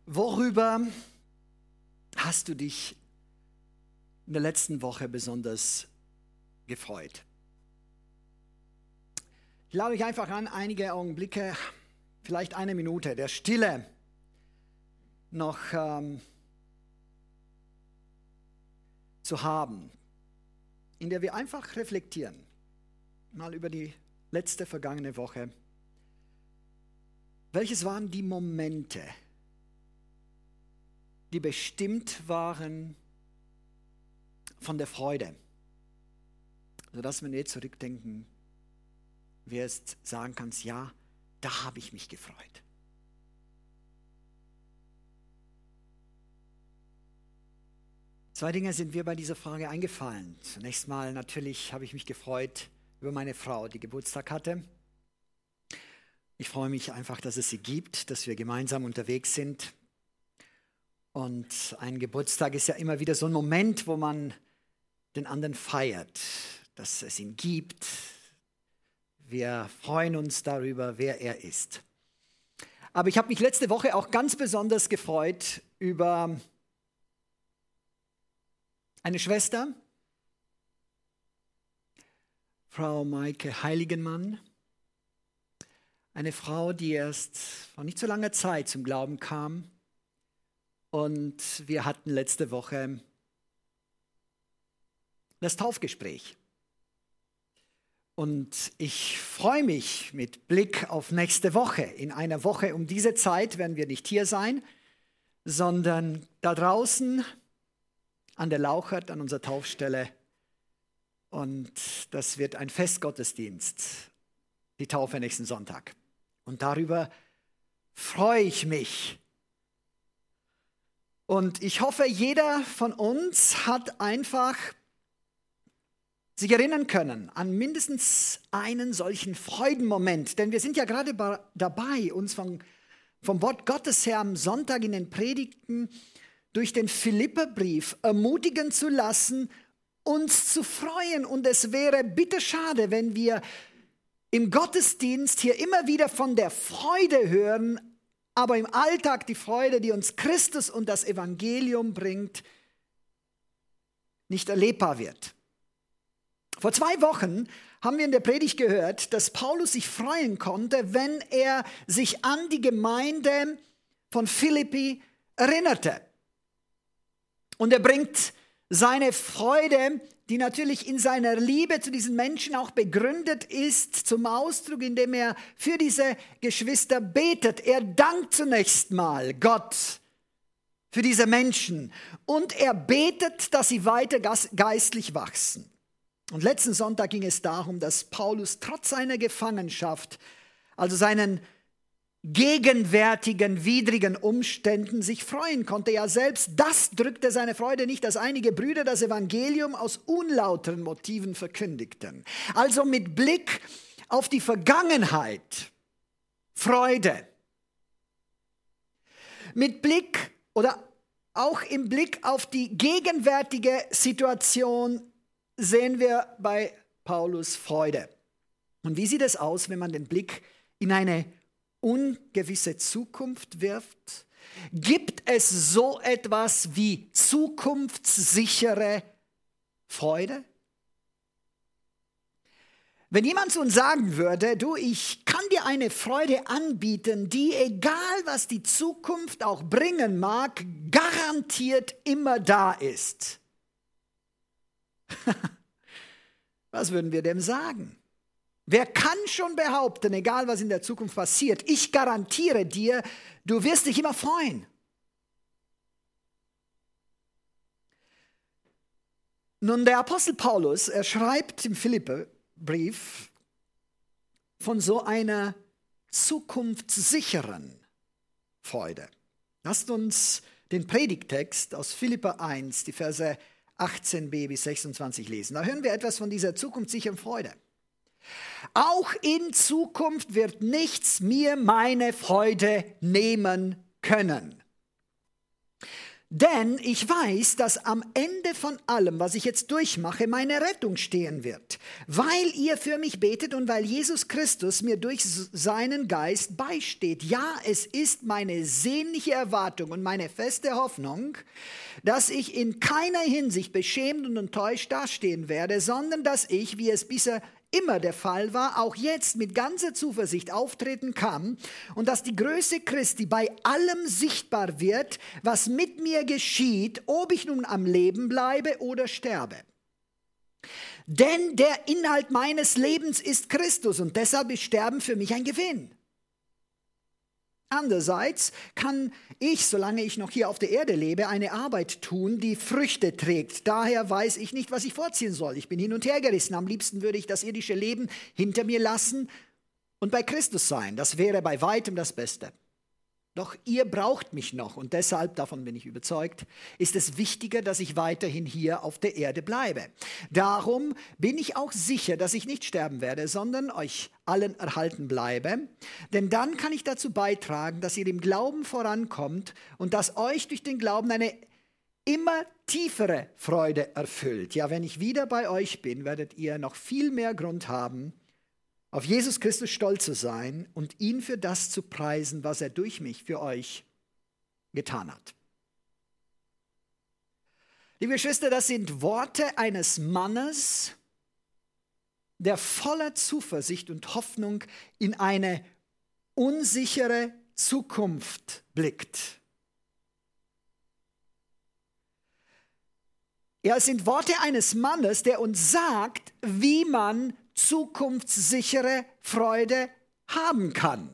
Worüber hast du dich in der letzten Woche besonders gefreut? Ich lade euch einfach an, einige Augenblicke, vielleicht eine Minute der Stille noch zu haben, in der wir einfach reflektieren, mal über die letzte vergangene Woche. Welches waren die Momente, die bestimmt waren von der Freude, sodass, wenn wir zurückdenken, wir jetzt sagen kannst, ja, da habe ich mich gefreut. Zwei Dinge sind mir bei dieser Frage eingefallen. Zunächst mal natürlich habe ich mich gefreut über meine Frau, die Geburtstag hatte. Ich freue mich einfach, dass es sie gibt, dass wir gemeinsam unterwegs sind. Und ein Geburtstag ist ja immer wieder so ein Moment, wo man den anderen feiert, dass es ihn gibt. Wir freuen uns darüber, wer er ist. Aber ich habe mich letzte Woche auch ganz besonders gefreut über eine Schwester, Frau Maike Heiligenmann, eine Frau, die erst vor nicht so langer Zeit zum Glauben kam. Und wir hatten letzte Woche das Taufgespräch. Und ich freue mich mit Blick auf nächste Woche. In einer Woche um diese Zeit werden wir nicht hier sein, sondern da draußen an der Lauchert, an unserer Taufstelle. Und das wird ein Festgottesdienst, die Taufe nächsten Sonntag. Und darüber freue ich mich. Und ich hoffe, jeder von uns hat einfach sich erinnern können an mindestens einen solchen Freudenmoment. Denn wir sind ja gerade dabei, uns vom Wort Gottes her am Sonntag in den Predigten durch den Philipperbrief ermutigen zu lassen, uns zu freuen. Und es wäre bitter schade, wenn wir im Gottesdienst hier immer wieder von der Freude hören, aber im Alltag die Freude, die uns Christus und das Evangelium bringt, nicht erlebbar wird. Vor 2 Wochen haben wir in der Predigt gehört, dass Paulus sich freuen konnte, wenn er sich an die Gemeinde von Philippi erinnerte. Und er bringt seine Freude, die natürlich in seiner Liebe zu diesen Menschen auch begründet ist, zum Ausdruck, indem er für diese Geschwister betet. Er dankt zunächst mal Gott für diese Menschen und er betet, dass sie weiter geistlich wachsen. Und letzten Sonntag ging es darum, dass Paulus trotz seiner Gefangenschaft, also seinen gegenwärtigen, widrigen Umständen sich freuen konnte. Ja, selbst das drückte seine Freude nicht, dass einige Brüder das Evangelium aus unlauteren Motiven verkündigten. Also mit Blick auf die Vergangenheit, Freude. Mit Blick oder auch im Blick auf die gegenwärtige Situation sehen wir bei Paulus Freude. Und wie sieht es aus, wenn man den Blick in eine ungewisse Zukunft wirft? Gibt es so etwas wie zukunftssichere Freude? Wenn jemand zu uns sagen würde, du, ich kann dir eine Freude anbieten, die, egal was die Zukunft auch bringen mag, garantiert immer da ist. Was würden wir dem sagen? Wer kann schon behaupten, egal was in der Zukunft passiert, ich garantiere dir, du wirst dich immer freuen? Nun, der Apostel Paulus, er schreibt im Philipperbrief von so einer zukunftssicheren Freude. Lasst uns den Predigttext aus Philipper 1, die Verse 18b bis 26 lesen. Da hören wir etwas von dieser zukunftssicheren Freude. Auch in Zukunft wird nichts mir meine Freude nehmen können. Denn ich weiß, dass am Ende von allem, was ich jetzt durchmache, meine Rettung stehen wird, weil ihr für mich betet und weil Jesus Christus mir durch seinen Geist beisteht. Ja, es ist meine sehnliche Erwartung und meine feste Hoffnung, dass ich in keiner Hinsicht beschämt und enttäuscht dastehen werde, sondern dass ich, wie es bisher immer der Fall war, auch jetzt mit ganzer Zuversicht auftreten kann und dass die Größe Christi bei allem sichtbar wird, was mit mir geschieht, ob ich nun am Leben bleibe oder sterbe. Denn der Inhalt meines Lebens ist Christus und deshalb ist Sterben für mich ein Gewinn. Andererseits kann ich, solange ich noch hier auf der Erde lebe, eine Arbeit tun, die Früchte trägt. Daher weiß ich nicht, was ich vorziehen soll. Ich bin hin und her gerissen. Am liebsten würde ich das irdische Leben hinter mir lassen und bei Christus sein. Das wäre bei weitem das Beste. Doch ihr braucht mich noch und deshalb, davon bin ich überzeugt, ist es wichtiger, dass ich weiterhin hier auf der Erde bleibe. Darum bin ich auch sicher, dass ich nicht sterben werde, sondern euch allen erhalten bleibe. Denn dann kann ich dazu beitragen, dass ihr im Glauben vorankommt und dass euch durch den Glauben eine immer tiefere Freude erfüllt. Ja, wenn ich wieder bei euch bin, werdet ihr noch viel mehr Grund haben, auf Jesus Christus stolz zu sein und ihn für das zu preisen, was er durch mich für euch getan hat. Liebe Geschwister, das sind Worte eines Mannes, der voller Zuversicht und Hoffnung in eine unsichere Zukunft blickt. Ja, es sind Worte eines Mannes, der uns sagt, wie man zukunftssichere Freude haben kann.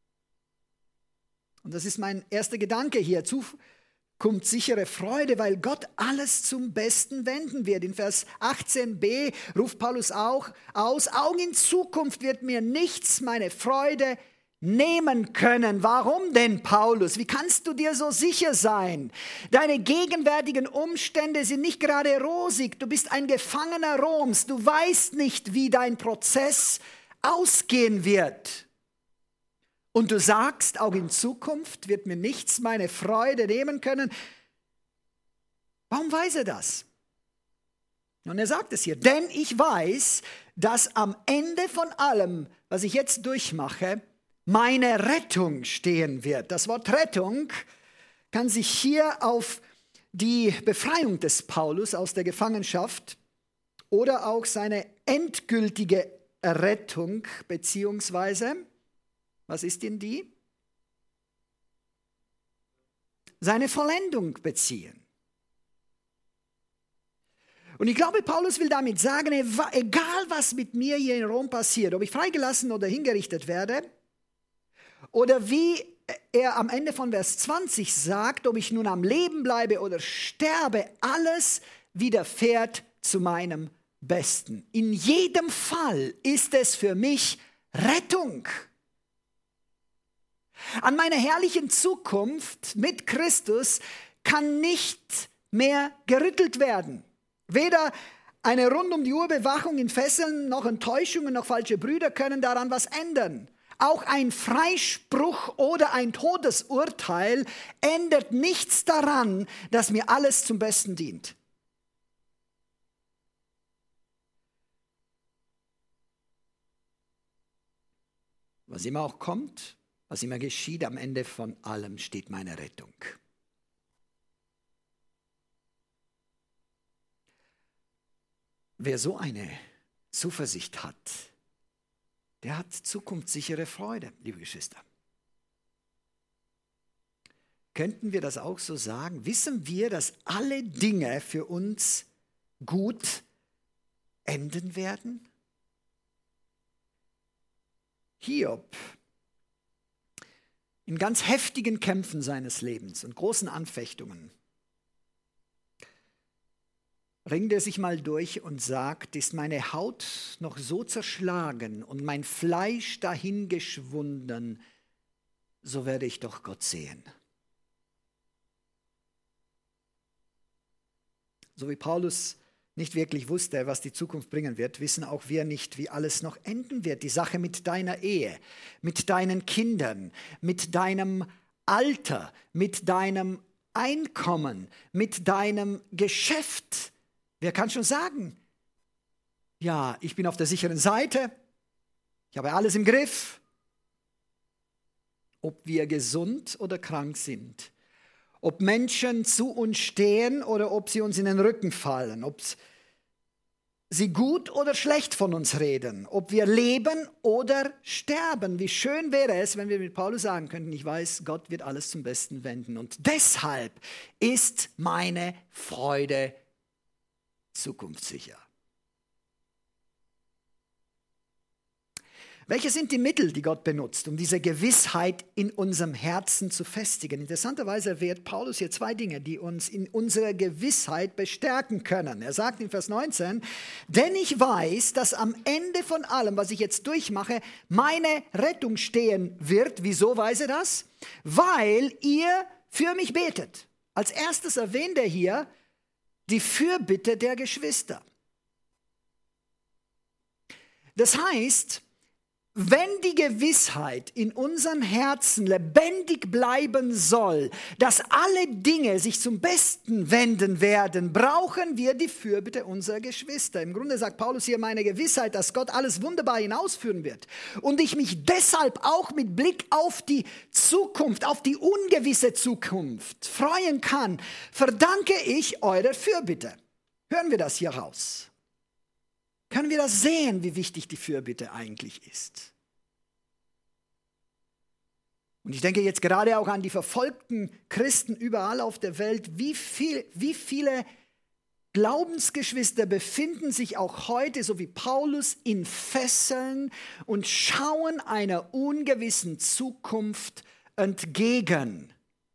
Und das ist mein erster Gedanke hier, zukunftssichere Freude, weil Gott alles zum Besten wenden wird. In Vers 18b ruft Paulus auch aus, Augen in Zukunft wird mir nichts meine Freude nehmen können. Warum denn, Paulus? Wie kannst du dir so sicher sein? Deine gegenwärtigen Umstände sind nicht gerade rosig. Du bist ein Gefangener Roms. Du weißt nicht, wie dein Prozess ausgehen wird. Und du sagst, auch in Zukunft wird mir nichts meine Freude nehmen können. Warum weiß er das? Und er sagt es hier, denn ich weiß, dass am Ende von allem, was ich jetzt durchmache, meine Rettung stehen wird. Das Wort Rettung kann sich hier auf die Befreiung des Paulus aus der Gefangenschaft oder auch seine endgültige Errettung beziehungsweise, was ist denn die? Seine Vollendung beziehen. Und ich glaube, Paulus will damit sagen, egal was mit mir hier in Rom passiert, ob ich freigelassen oder hingerichtet werde, oder wie er am Ende von Vers 20 sagt, ob ich nun am Leben bleibe oder sterbe, alles widerfährt zu meinem Besten. In jedem Fall ist es für mich Rettung. An meiner herrlichen Zukunft mit Christus kann nicht mehr gerüttelt werden. Weder eine rund um die Uhr Bewachung in Fesseln, noch Enttäuschungen, noch falsche Brüder können daran was ändern. Auch ein Freispruch oder ein Todesurteil ändert nichts daran, dass mir alles zum Besten dient. Was immer auch kommt, was immer geschieht, am Ende von allem steht meine Rettung. Wer so eine Zuversicht hat, der hat zukunftssichere Freude, liebe Geschwister. Könnten wir das auch so sagen? Wissen wir, dass alle Dinge für uns gut enden werden? Hiob, in ganz heftigen Kämpfen seines Lebens und großen Anfechtungen, ringt er sich mal durch und sagt, ist meine Haut noch so zerschlagen und mein Fleisch dahingeschwunden, so werde ich doch Gott sehen. So wie Paulus nicht wirklich wusste, was die Zukunft bringen wird, wissen auch wir nicht, wie alles noch enden wird. Die Sache mit deiner Ehe, mit deinen Kindern, mit deinem Alter, mit deinem Einkommen, mit deinem Geschäft. Wer kann schon sagen, ja, ich bin auf der sicheren Seite, ich habe alles im Griff. Ob wir gesund oder krank sind, ob Menschen zu uns stehen oder ob sie uns in den Rücken fallen, ob sie gut oder schlecht von uns reden, ob wir leben oder sterben. Wie schön wäre es, wenn wir mit Paulus sagen könnten, ich weiß, Gott wird alles zum Besten wenden. Und deshalb ist meine Freude zukunftssicher. Welche sind die Mittel, die Gott benutzt, um diese Gewissheit in unserem Herzen zu festigen? Interessanterweise erwähnt Paulus hier zwei Dinge, die uns in unserer Gewissheit bestärken können. Er sagt in Vers 19, denn ich weiß, dass am Ende von allem, was ich jetzt durchmache, meine Rettung stehen wird. Wieso weiß er das? Weil ihr für mich betet. Als erstes erwähnt er hier die Fürbitte der Geschwister. Das heißt, wenn die Gewissheit in unseren Herzen lebendig bleiben soll, dass alle Dinge sich zum Besten wenden werden, brauchen wir die Fürbitte unserer Geschwister. Im Grunde sagt Paulus hier, meine Gewissheit, dass Gott alles wunderbar hinausführen wird und ich mich deshalb auch mit Blick auf die Zukunft, auf die ungewisse Zukunft freuen kann, verdanke ich eurer Fürbitte. Hören wir das hier raus? Können wir das sehen, wie wichtig die Fürbitte eigentlich ist? Und ich denke jetzt gerade auch an die verfolgten Christen überall auf der Welt. Wie viele Glaubensgeschwister befinden sich auch heute, so wie Paulus, in Fesseln und schauen einer ungewissen Zukunft entgegen.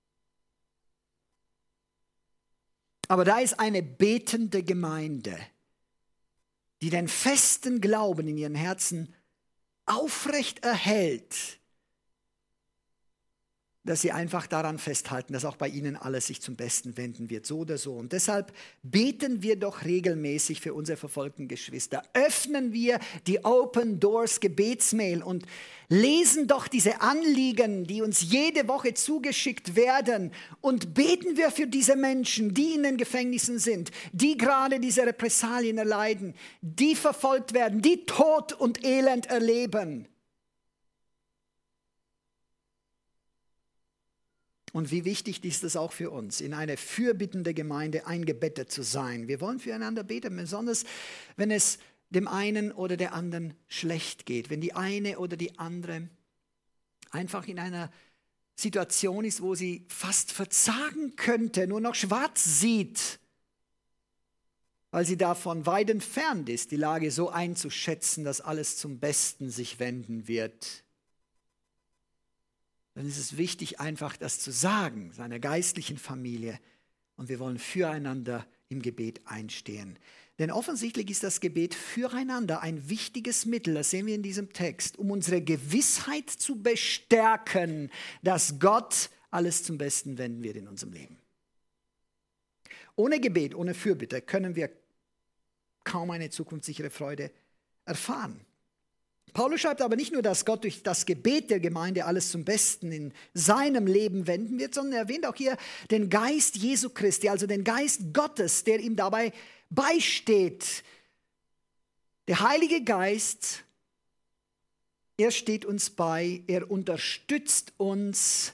Aber da ist eine betende Gemeinde, die den festen Glauben in ihren Herzen aufrecht erhält, dass sie einfach daran festhalten, dass auch bei ihnen alles sich zum Besten wenden wird, so oder so. Und deshalb beten wir doch regelmäßig für unsere verfolgten Geschwister. Öffnen wir die Open Doors Gebetsmail und lesen doch diese Anliegen, die uns jede Woche zugeschickt werden, und beten wir für diese Menschen, die in den Gefängnissen sind, die gerade diese Repressalien erleiden, die verfolgt werden, die Tod und Elend erleben. Und wie wichtig ist es auch für uns, in eine fürbittende Gemeinde eingebettet zu sein. Wir wollen füreinander beten, besonders wenn es dem einen oder der anderen schlecht geht, wenn die eine oder die andere einfach in einer Situation ist, wo sie fast verzagen könnte, nur noch schwarz sieht, weil sie davon weit entfernt ist, die Lage so einzuschätzen, dass alles zum Besten sich wenden wird. Dann ist es wichtig, einfach das zu sagen, seiner geistlichen Familie. Und wir wollen füreinander im Gebet einstehen. Denn offensichtlich ist das Gebet füreinander ein wichtiges Mittel, das sehen wir in diesem Text, um unsere Gewissheit zu bestärken, dass Gott alles zum Besten wenden wird in unserem Leben. Ohne Gebet, ohne Fürbitte können wir kaum eine zukunftssichere Freude erfahren. Paulus schreibt aber nicht nur, dass Gott durch das Gebet der Gemeinde alles zum Besten in seinem Leben wenden wird, sondern er erwähnt auch hier den Geist Jesu Christi, also den Geist Gottes, der ihm dabei beisteht. Der Heilige Geist, er steht uns bei, er unterstützt uns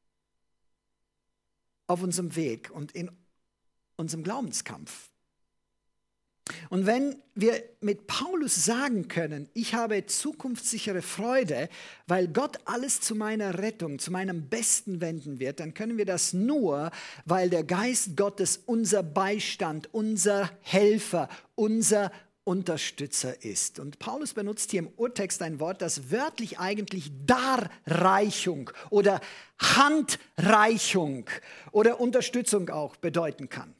auf unserem Weg und in unserem Glaubenskampf. Und wenn wir mit Paulus sagen können, ich habe zukunftssichere Freude, weil Gott alles zu meiner Rettung, zu meinem Besten wenden wird, dann können wir das nur, weil der Geist Gottes unser Beistand, unser Helfer, unser Unterstützer ist. Und Paulus benutzt hier im Urtext ein Wort, das wörtlich eigentlich Darreichung oder Handreichung oder Unterstützung auch bedeuten kann.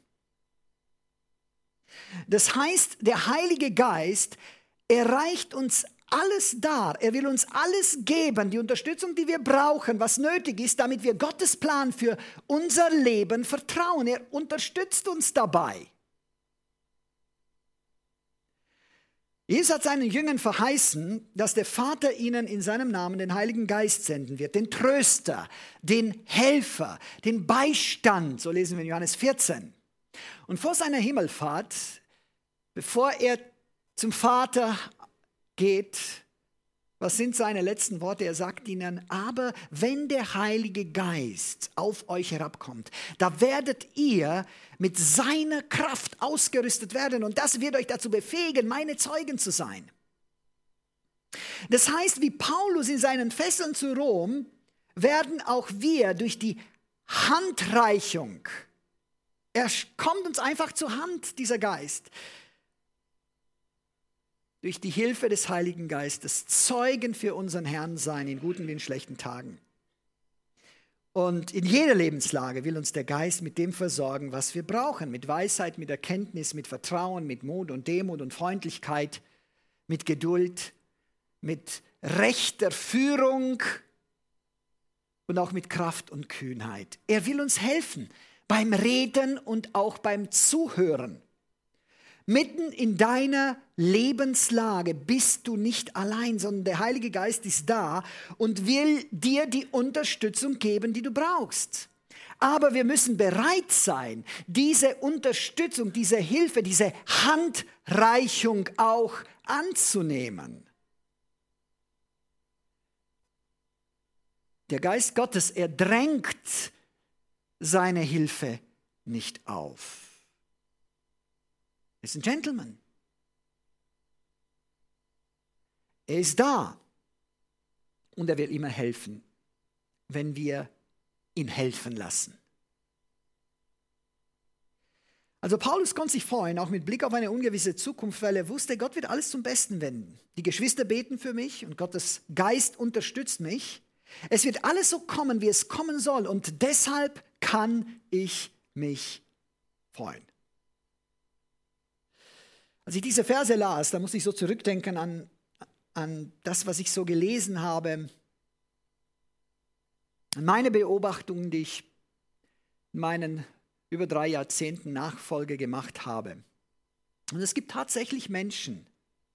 Das heißt, der Heilige Geist, er reicht uns alles dar. Er will uns alles geben, die Unterstützung, die wir brauchen, was nötig ist, damit wir Gottes Plan für unser Leben vertrauen. Er unterstützt uns dabei. Jesus hat seinen Jüngern verheißen, dass der Vater ihnen in seinem Namen den Heiligen Geist senden wird, den Tröster, den Helfer, den Beistand, so lesen wir in Johannes 14. Und vor seiner Himmelfahrt, bevor er zum Vater geht, was sind seine letzten Worte? Er sagt ihnen, aber wenn der Heilige Geist auf euch herabkommt, da werdet ihr mit seiner Kraft ausgerüstet werden und das wird euch dazu befähigen, meine Zeugen zu sein. Das heißt, wie Paulus in seinen Fesseln zu Rom, werden auch wir durch die Handreichung, er kommt uns einfach zur Hand, dieser Geist, durch die Hilfe des Heiligen Geistes Zeugen für unseren Herrn sein, in guten wie in schlechten Tagen. Und in jeder Lebenslage will uns der Geist mit dem versorgen, was wir brauchen. Mit Weisheit, mit Erkenntnis, mit Vertrauen, mit Mut und Demut und Freundlichkeit, mit Geduld, mit rechter Führung und auch mit Kraft und Kühnheit. Er will uns helfen beim Reden und auch beim Zuhören. Mitten in deiner Lebenslage bist du nicht allein, sondern der Heilige Geist ist da und will dir die Unterstützung geben, die du brauchst. Aber wir müssen bereit sein, diese Unterstützung, diese Hilfe, diese Handreichung auch anzunehmen. Der Geist Gottes, er drängt seine Hilfe nicht auf. Er ist ein Gentleman. Er ist da und er will immer helfen, wenn wir ihn helfen lassen. Also Paulus konnte sich freuen, auch mit Blick auf eine ungewisse Zukunft, weil er wusste, Gott wird alles zum Besten wenden. Die Geschwister beten für mich und Gottes Geist unterstützt mich. Es wird alles so kommen, wie es kommen soll und deshalb kann ich mich freuen. Als ich diese Verse las, da musste ich so zurückdenken an das, was ich so gelesen habe, an meine Beobachtungen, die ich in meinen über 3 Jahrzehnten Nachfolge gemacht habe. Und es gibt tatsächlich Menschen,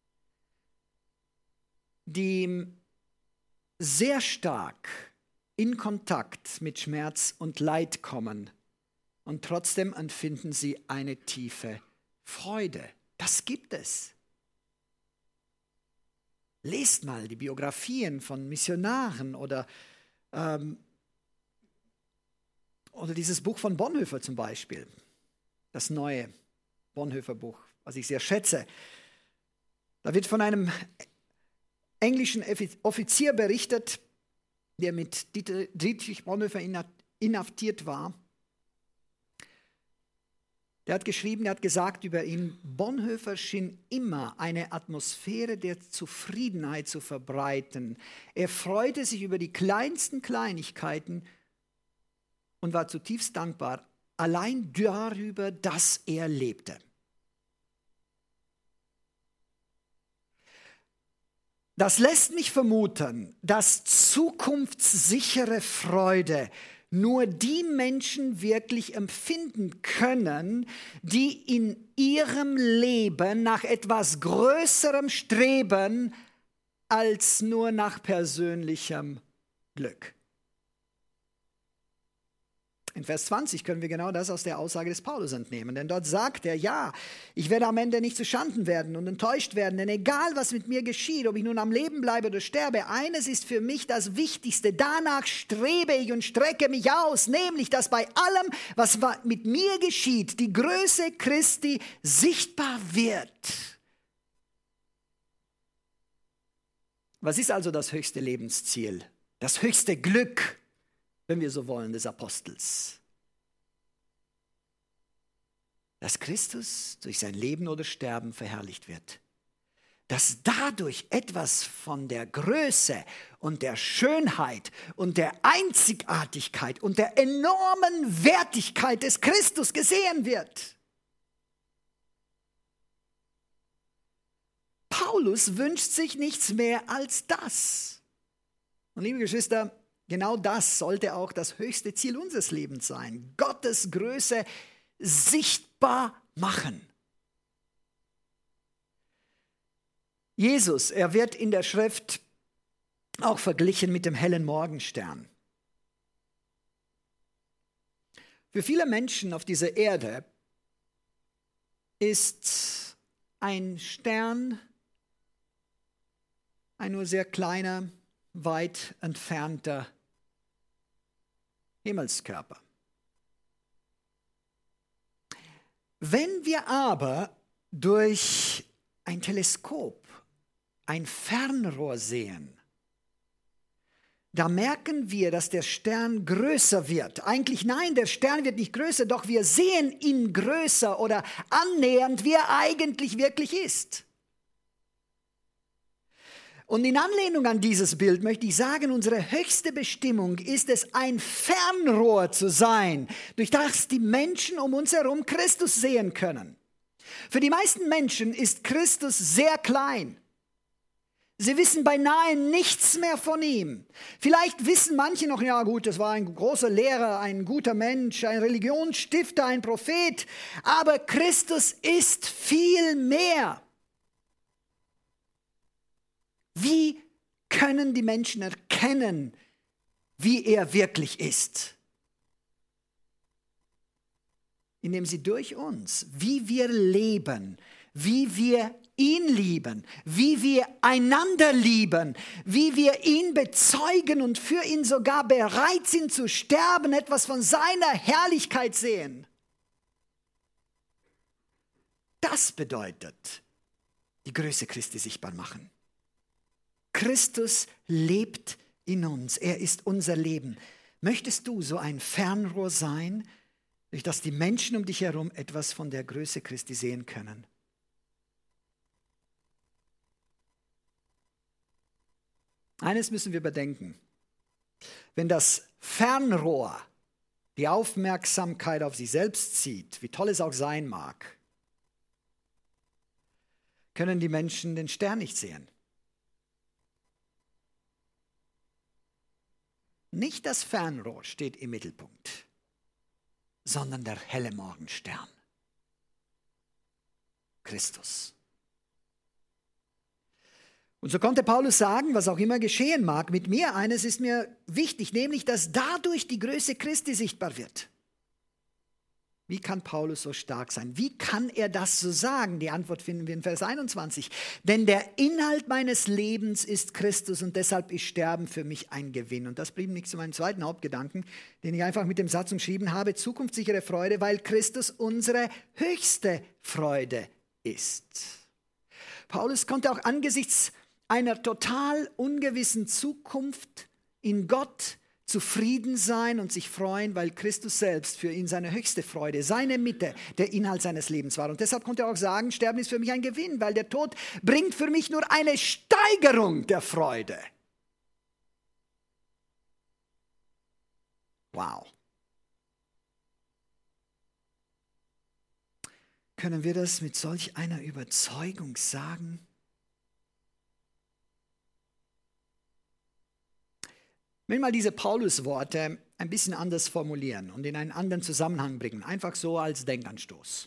die sehr stark in Kontakt mit Schmerz und Leid kommen und trotzdem empfinden sie eine tiefe Freude. Das gibt es. Lest mal die Biografien von Missionaren oder dieses Buch von Bonhoeffer zum Beispiel. Das neue Bonhoeffer-Buch, was ich sehr schätze. Da wird von einem englischen Offizier berichtet, der mit Dietrich Bonhoeffer inhaftiert war. Der hat geschrieben, er hat gesagt über ihn, Bonhoeffer schien immer eine Atmosphäre der Zufriedenheit zu verbreiten. Er freute sich über die kleinsten Kleinigkeiten und war zutiefst dankbar, allein darüber, dass er lebte. Das lässt mich vermuten, dass zukunftssichere Freude nur die Menschen wirklich empfinden können, die in ihrem Leben nach etwas Größerem streben, als nur nach persönlichem Glück. In Vers 20 können wir genau das aus der Aussage des Paulus entnehmen, denn dort sagt er, ja, ich werde am Ende nicht zuschanden werden und enttäuscht werden, denn egal, was mit mir geschieht, ob ich nun am Leben bleibe oder sterbe, eines ist für mich das Wichtigste, danach strebe ich und strecke mich aus, nämlich, dass bei allem, was mit mir geschieht, die Größe Christi sichtbar wird. Was ist also das höchste Lebensziel, das höchste Glück, wenn wir so wollen, des Apostels? Dass Christus durch sein Leben oder Sterben verherrlicht wird. Dass dadurch etwas von der Größe und der Schönheit und der Einzigartigkeit und der enormen Wertigkeit des Christus gesehen wird. Paulus wünscht sich nichts mehr als das. Und liebe Geschwister, genau das sollte auch das höchste Ziel unseres Lebens sein. Gottes Größe sichtbar machen. Jesus, er wird in der Schrift auch verglichen mit dem hellen Morgenstern. Für viele Menschen auf dieser Erde ist ein Stern ein nur sehr kleiner, weit entfernter Himmelskörper. Wenn wir aber durch ein Teleskop ein Fernrohr sehen, da merken wir, dass der Stern größer wird. Eigentlich nein, der Stern wird nicht größer, doch wir sehen ihn größer oder annähernd, wie er eigentlich wirklich ist. Und in Anlehnung an dieses Bild möchte ich sagen, unsere höchste Bestimmung ist es, ein Fernrohr zu sein, durch das die Menschen um uns herum Christus sehen können. Für die meisten Menschen ist Christus sehr klein. Sie wissen beinahe nichts mehr von ihm. Vielleicht wissen manche noch, ja gut, das war ein großer Lehrer, ein guter Mensch, ein Religionsstifter, ein Prophet. Aber Christus ist viel mehr. Wie können die Menschen erkennen, wie er wirklich ist? Indem sie durch uns, wie wir leben, wie wir ihn lieben, wie wir einander lieben, wie wir ihn bezeugen und für ihn sogar bereit sind zu sterben, etwas von seiner Herrlichkeit sehen. Das bedeutet, die Größe Christi sichtbar machen. Christus lebt in uns, er ist unser Leben. Möchtest du so ein Fernrohr sein, durch das die Menschen um dich herum etwas von der Größe Christi sehen können? Eines müssen wir bedenken. Wenn das Fernrohr die Aufmerksamkeit auf sich selbst zieht, wie toll es auch sein mag, können die Menschen den Stern nicht sehen. Nicht das Fernrohr steht im Mittelpunkt, sondern der helle Morgenstern. Christus. Und so konnte Paulus sagen, was auch immer geschehen mag, mit mir eines ist mir wichtig, nämlich, dass dadurch die Größe Christi sichtbar wird. Wie kann Paulus so stark sein? Wie kann er das so sagen? Die Antwort finden wir in Vers 21. Denn der Inhalt meines Lebens ist Christus und deshalb ist Sterben für mich ein Gewinn. Und das bringt mich zu meinem zweiten Hauptgedanken, den ich einfach mit dem Satz umschrieben habe, zukunftssichere Freude, weil Christus unsere höchste Freude ist. Paulus konnte auch angesichts einer total ungewissen Zukunft in Gott zufrieden sein und sich freuen, weil Christus selbst für ihn seine höchste Freude, seine Mitte, der Inhalt seines Lebens war. Und deshalb konnte er auch sagen, Sterben ist für mich ein Gewinn, weil der Tod bringt für mich nur eine Steigerung der Freude. Wow. Können wir das mit solch einer Überzeugung sagen? Ich will mal diese Paulus-Worte ein bisschen anders formulieren und in einen anderen Zusammenhang bringen, einfach so als Denkanstoß.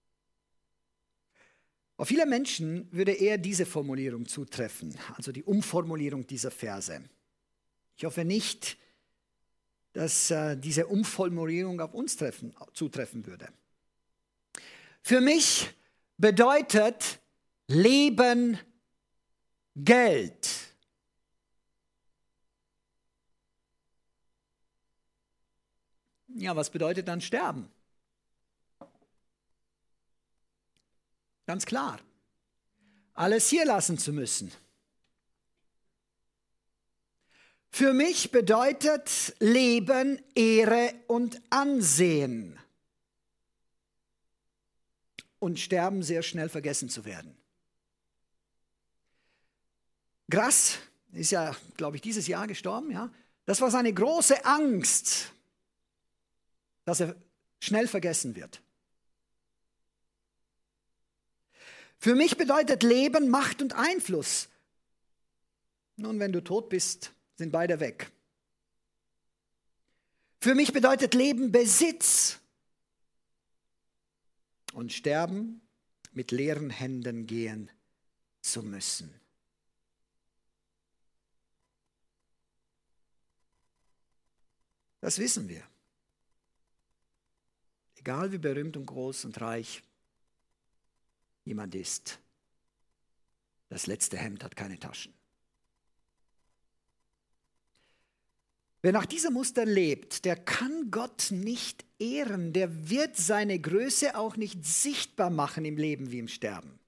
Auf viele Menschen würde eher diese Formulierung zutreffen, also die Umformulierung dieser Verse. Ich hoffe nicht, dass diese Umformulierung auf uns zutreffen würde. Für mich bedeutet Leben Geld. Ja, was bedeutet dann Sterben? Ganz klar, alles hier lassen zu müssen. Für mich bedeutet Leben Ehre und Ansehen. Und Sterben sehr schnell vergessen zu werden. Grass ist ja, glaube ich, dieses Jahr gestorben. Ja? Das war seine große Angst, dass er schnell vergessen wird. Für mich bedeutet Leben Macht und Einfluss. Nun, wenn du tot bist, sind beide weg. Für mich bedeutet Leben Besitz. Und Sterben, mit leeren Händen gehen zu müssen. Das wissen wir. Egal wie berühmt und groß und reich jemand ist, das letzte Hemd hat keine Taschen. Wer nach diesem Muster lebt, der kann Gott nicht ehren, der wird seine Größe auch nicht sichtbar machen im Leben wie im Sterben.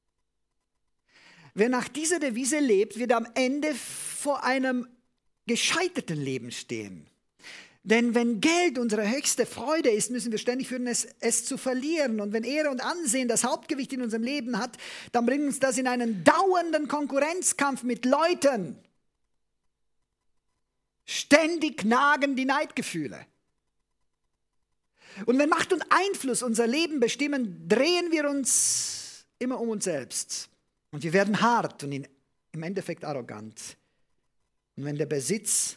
Wer nach dieser Devise lebt, wird am Ende vor einem gescheiterten Leben stehen. Denn wenn Geld unsere höchste Freude ist, müssen wir ständig fürchten, es zu verlieren. Und wenn Ehre und Ansehen das Hauptgewicht in unserem Leben hat, dann bringt uns das in einen dauernden Konkurrenzkampf mit Leuten. Ständig nagen die Neidgefühle. Und wenn Macht und Einfluss unser Leben bestimmen, drehen wir uns immer um uns selbst. Und wir werden hart und im Endeffekt arrogant. Und wenn der Besitz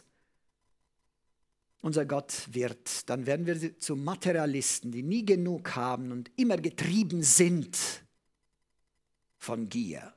unser Gott wird, dann werden wir zu Materialisten, die nie genug haben und immer getrieben sind von Gier.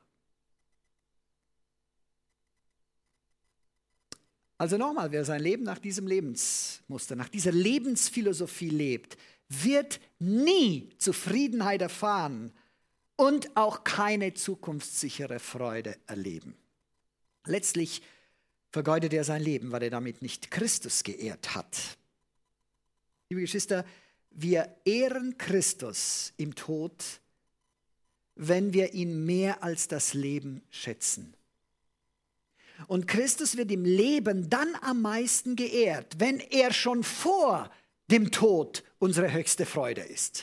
Also nochmal, wer sein Leben nach diesem Lebensmuster, nach dieser Lebensphilosophie lebt, wird nie Zufriedenheit erfahren und auch keine zukunftssichere Freude erleben. Letztlich vergeudet er sein Leben, weil er damit nicht Christus geehrt hat. Liebe Geschwister, wir ehren Christus im Tod, wenn wir ihn mehr als das Leben schätzen. Und Christus wird im Leben dann am meisten geehrt, wenn er schon vor dem Tod unsere höchste Freude ist.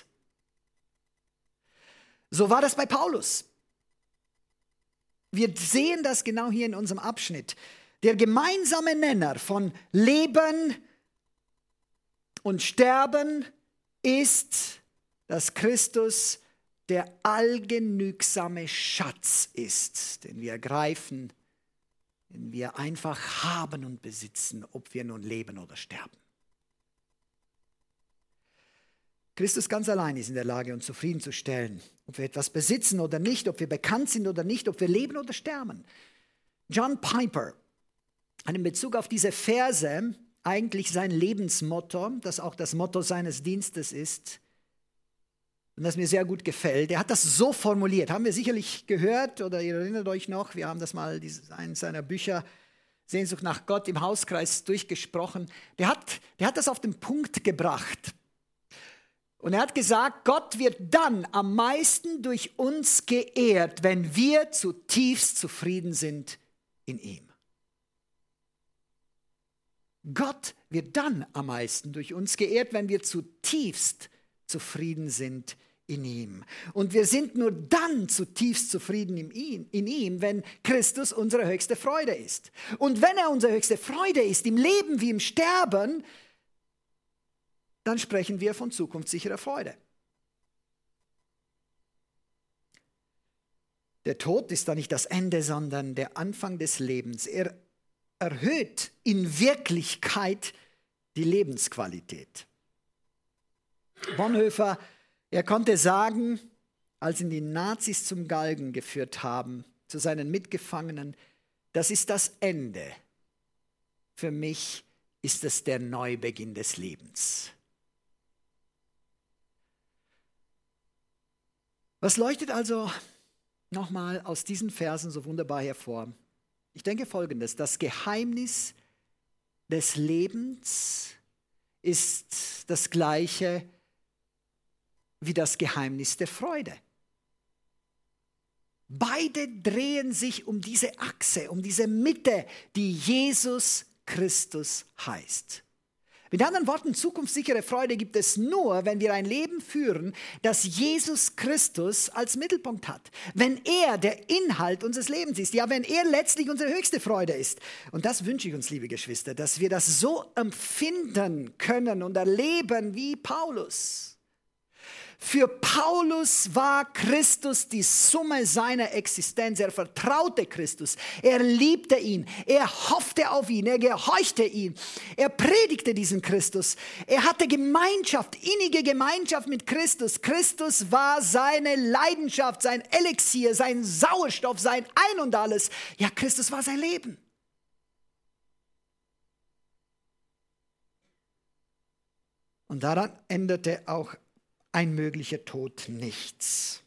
So war das bei Paulus. Wir sehen das genau hier in unserem Abschnitt. Der gemeinsame Nenner von Leben und Sterben ist, dass Christus der allgenügsame Schatz ist, den wir ergreifen, den wir einfach haben und besitzen, ob wir nun leben oder sterben. Christus ganz allein ist in der Lage, uns zufriedenzustellen, ob wir etwas besitzen oder nicht, ob wir bekannt sind oder nicht, ob wir leben oder sterben. John Piper hat in Bezug auf diese Verse eigentlich sein Lebensmotto, das auch das Motto seines Dienstes ist, und das mir sehr gut gefällt. Er hat das so formuliert, haben wir sicherlich gehört, oder ihr erinnert euch noch, wir haben das mal, eines seiner Bücher, Sehnsucht nach Gott, im Hauskreis durchgesprochen. Der hat das auf den Punkt gebracht. Und er hat gesagt, Gott wird dann am meisten durch uns geehrt, wenn wir zutiefst zufrieden sind in ihm. Gott wird dann am meisten durch uns geehrt, wenn wir zutiefst zufrieden sind in ihm. Und wir sind nur dann zutiefst zufrieden in ihm, wenn Christus unsere höchste Freude ist. Und wenn er unsere höchste Freude ist, im Leben wie im Sterben, dann sprechen wir von zukunftssicherer Freude. Der Tod ist da nicht das Ende, sondern der Anfang des Lebens. Er erhöht in Wirklichkeit die Lebensqualität. Bonhoeffer, er konnte sagen, als ihn die Nazis zum Galgen geführt haben, zu seinen Mitgefangenen, das ist das Ende. Für mich ist es der Neubeginn des Lebens. Was leuchtet also nochmal aus diesen Versen so wunderbar hervor? Ich denke Folgendes: Das Geheimnis des Lebens ist das gleiche wie das Geheimnis der Freude. Beide drehen sich um diese Achse, um diese Mitte, die Jesus Christus heißt. Mit anderen Worten, zukunftssichere Freude gibt es nur, wenn wir ein Leben führen, das Jesus Christus als Mittelpunkt hat. Wenn er der Inhalt unseres Lebens ist, ja, wenn er letztlich unsere höchste Freude ist. Und das wünsche ich uns, liebe Geschwister, dass wir das so empfinden können und erleben wie Paulus. Für Paulus war Christus die Summe seiner Existenz. Er vertraute Christus, er liebte ihn, er hoffte auf ihn, er gehorchte ihm, er predigte diesen Christus. Er hatte Gemeinschaft, innige Gemeinschaft mit Christus. Christus war seine Leidenschaft, sein Elixier, sein Sauerstoff, sein Ein und Alles. Ja, Christus war sein Leben. Und daran änderte auch ein möglicher Tod nichts.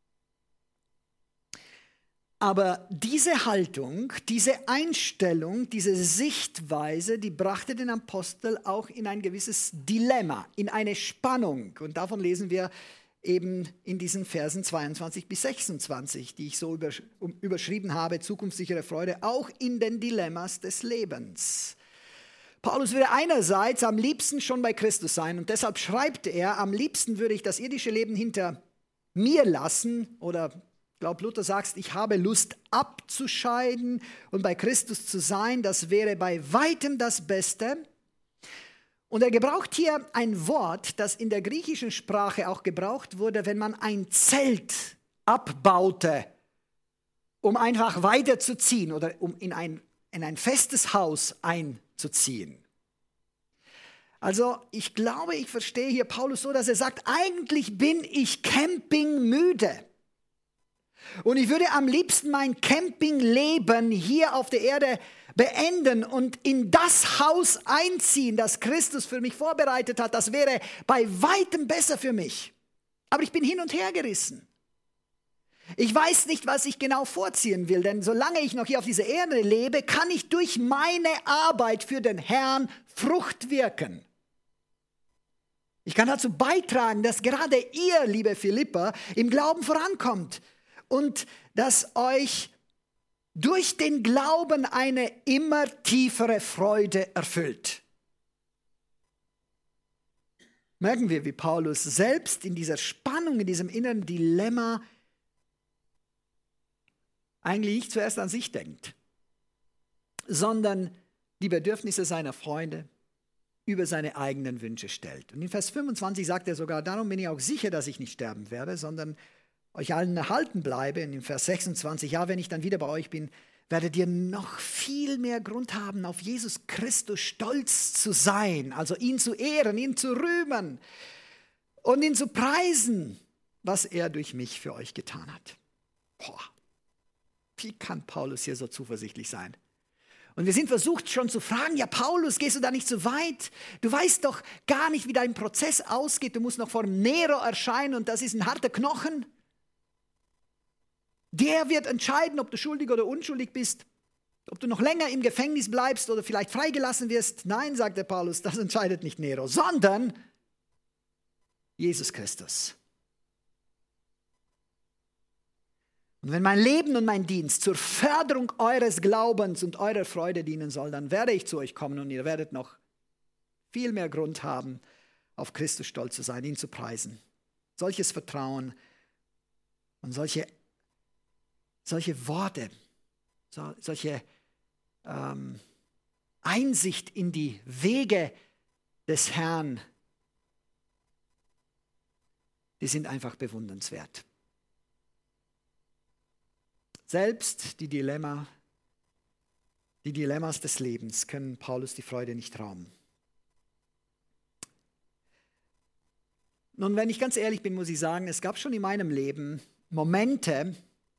Aber diese Haltung, diese Einstellung, diese Sichtweise, die brachte den Apostel auch in ein gewisses Dilemma, in eine Spannung. Und davon lesen wir eben in diesen Versen 22 bis 26, die ich so überschrieben habe, zukunftssichere Freude, auch in den Dilemmas des Lebens. Paulus würde einerseits am liebsten schon bei Christus sein und deshalb schreibt er, am liebsten würde ich das irdische Leben hinter mir lassen, oder ich glaube Luther sagt, ich habe Lust abzuscheiden und bei Christus zu sein, das wäre bei weitem das Beste. Und er gebraucht hier ein Wort, das in der griechischen Sprache auch gebraucht wurde, wenn man ein Zelt abbaute, um einfach weiterzuziehen oder um in ein festes Haus einzuziehen. Also ich glaube, ich verstehe hier Paulus so, dass er sagt, eigentlich bin ich campingmüde. Und ich würde am liebsten mein Campingleben hier auf der Erde beenden und in das Haus einziehen, das Christus für mich vorbereitet hat. Das wäre bei weitem besser für mich. Aber ich bin hin und her gerissen. Ich weiß nicht, was ich genau vorziehen will, denn solange ich noch hier auf dieser Erde lebe, kann ich durch meine Arbeit für den Herrn Frucht wirken. Ich kann dazu beitragen, dass gerade ihr, liebe Philipper, im Glauben vorankommt und dass euch durch den Glauben eine immer tiefere Freude erfüllt. Merken wir, wie Paulus selbst in dieser Spannung, in diesem inneren Dilemma eigentlich nicht zuerst an sich denkt, sondern die Bedürfnisse seiner Freunde über seine eigenen Wünsche stellt. Und in Vers 25 sagt er sogar, darum bin ich auch sicher, dass ich nicht sterben werde, sondern euch allen erhalten bleibe. Und in Vers 26, ja, wenn ich dann wieder bei euch bin, werdet ihr noch viel mehr Grund haben, auf Jesus Christus stolz zu sein, also ihn zu ehren, ihn zu rühmen und ihn zu preisen, was er durch mich für euch getan hat. Boah. Wie kann Paulus hier so zuversichtlich sein? Und wir sind versucht schon zu fragen, ja Paulus, gehst du da nicht so weit? Du weißt doch gar nicht, wie dein Prozess ausgeht. Du musst noch vor Nero erscheinen und das ist ein harter Knochen. Der wird entscheiden, ob du schuldig oder unschuldig bist, ob du noch länger im Gefängnis bleibst oder vielleicht freigelassen wirst. Nein, sagt der Paulus, das entscheidet nicht Nero, sondern Jesus Christus. Und wenn mein Leben und mein Dienst zur Förderung eures Glaubens und eurer Freude dienen soll, dann werde ich zu euch kommen und ihr werdet noch viel mehr Grund haben, auf Christus stolz zu sein, ihn zu preisen. Solches Vertrauen und solche Worte, solche Einsicht in die Wege des Herrn, die sind einfach bewundernswert. Selbst die Dilemmas des Lebens können Paulus die Freude nicht rauben. Nun, wenn ich ganz ehrlich bin, muss ich sagen, es gab schon in meinem Leben Momente,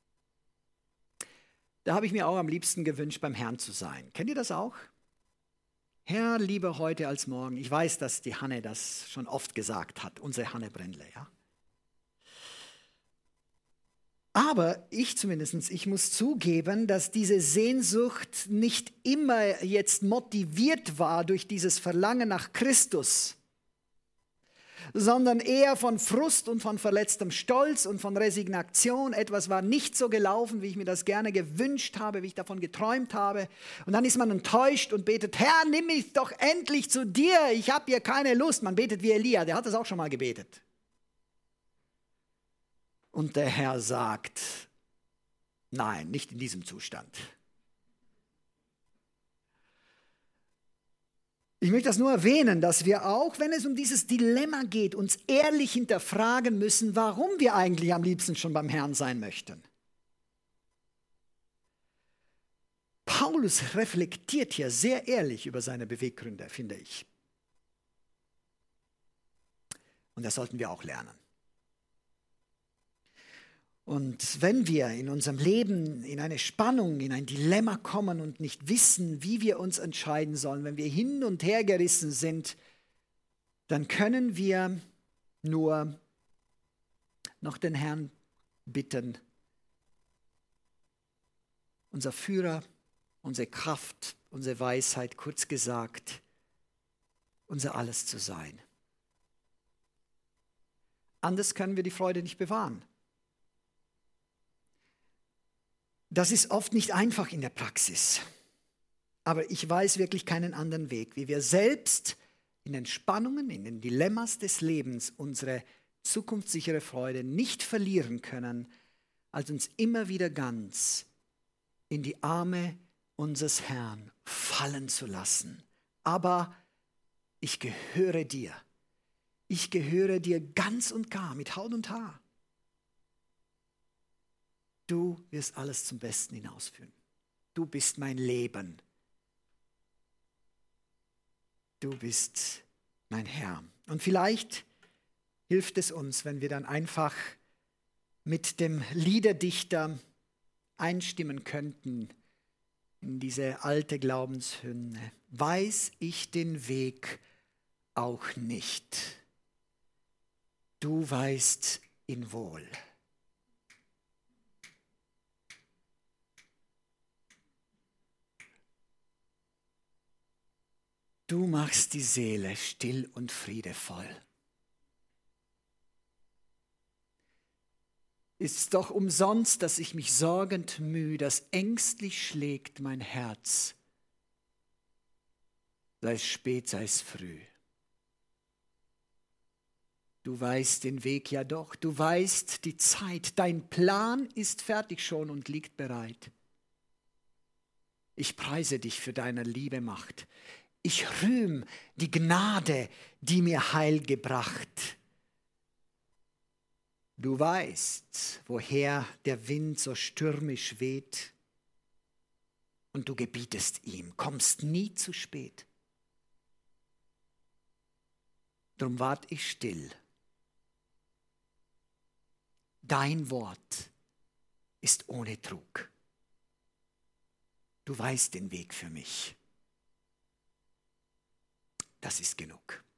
da habe ich mir auch am liebsten gewünscht, beim Herrn zu sein. Kennt ihr das auch? Herr, lieber heute als morgen. Ich weiß, dass die Hanne das schon oft gesagt hat, unsere Hanne Brendle, ja. Aber ich muss zugeben, dass diese Sehnsucht nicht immer jetzt motiviert war durch dieses Verlangen nach Christus, sondern eher von Frust und von verletztem Stolz und von Resignation. Etwas war nicht so gelaufen, wie ich mir das gerne gewünscht habe, wie ich davon geträumt habe. Und dann ist man enttäuscht und betet, Herr, nimm mich doch endlich zu dir, ich habe hier keine Lust. Man betet wie Elia, der hat das auch schon mal gebetet. Und der Herr sagt, nein, nicht in diesem Zustand. Ich möchte das nur erwähnen, dass wir auch, wenn es um dieses Dilemma geht, uns ehrlich hinterfragen müssen, warum wir eigentlich am liebsten schon beim Herrn sein möchten. Paulus reflektiert hier sehr ehrlich über seine Beweggründe, finde ich. Und das sollten wir auch lernen. Und wenn wir in unserem Leben in eine Spannung, in ein Dilemma kommen und nicht wissen, wie wir uns entscheiden sollen, wenn wir hin und her gerissen sind, dann können wir nur noch den Herrn bitten, unser Führer, unsere Kraft, unsere Weisheit, kurz gesagt, unser Alles zu sein. Anders können wir die Freude nicht bewahren. Das ist oft nicht einfach in der Praxis. Aber ich weiß wirklich keinen anderen Weg, wie wir selbst in den Spannungen, in den Dilemmas des Lebens unsere zukunftssichere Freude nicht verlieren können, als uns immer wieder ganz in die Arme unseres Herrn fallen zu lassen. Aber ich gehöre dir. Ich gehöre dir ganz und gar, mit Haut und Haar. Du wirst alles zum Besten hinausführen. Du bist mein Leben. Du bist mein Herr. Und vielleicht hilft es uns, wenn wir dann einfach mit dem Liederdichter einstimmen könnten in diese alte Glaubenshymne. Weiß ich den Weg auch nicht. Du weißt ihn wohl. Du machst die Seele still und friedevoll. Ist's doch umsonst, dass ich mich sorgend müh, dass ängstlich schlägt mein Herz. Sei es spät, sei es früh. Du weißt den Weg ja doch, du weißt die Zeit, dein Plan ist fertig schon und liegt bereit. Ich preise dich für deine Liebe Macht. Ich rühm die Gnade, die mir Heil gebracht. Du weißt, woher der Wind so stürmisch weht, und du gebietest ihm, kommst nie zu spät. Drum ward ich still. Dein Wort ist ohne Trug. Du weißt den Weg für mich. Das ist genug.